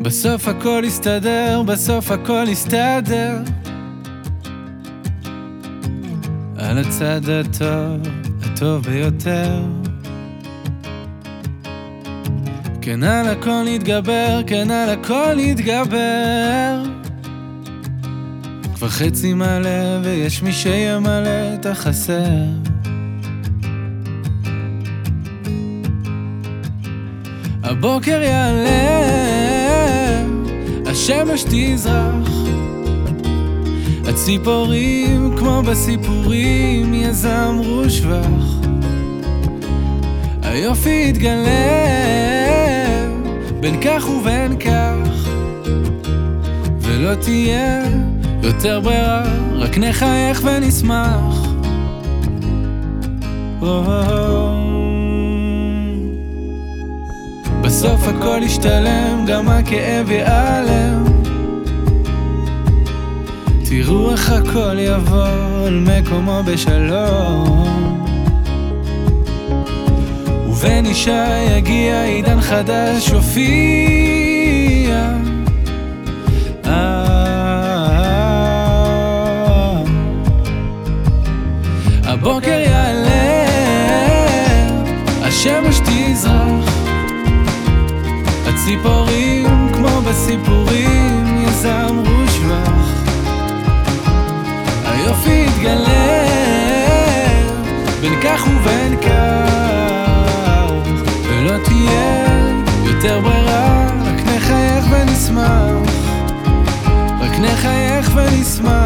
בסוף הכל יסתדר, בסוף הכל יסתדר. על הצד הטוב, הטוב ביותר. כן, על הכל נתגבר, כן, על הכל נתגבר. כבר חצי מלא ויש מי שימלא את החסר. הבוקר יעלה, השמש תזרח, הציפורים כמו בסיפורים יזמרו שבח. היופי יתגלה בין כך ובין כך, ולא תהיה יותר ברירה, רק נחייך ונשמח. בסוף הכל ישתלם, גם הכאב ייעלם. תראו איך הכל יבוא על מקומו בשלום. ובן אישה יגיע עידן חדש יופיע. הבוקר יעלה, השמש תזרח, הציפורים כמו בסיפורים יזמרו שבח. היופי יתגלה בין כך ובין כך, ולא תהיה יותר ברירה, רק נחייך ונשמח, רק נחייך ונשמח.